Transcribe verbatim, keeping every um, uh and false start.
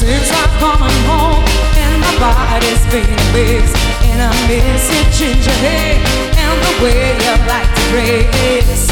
Feels like coming home and my body's being fixed. And I miss your ginger hair and the way you like to dress.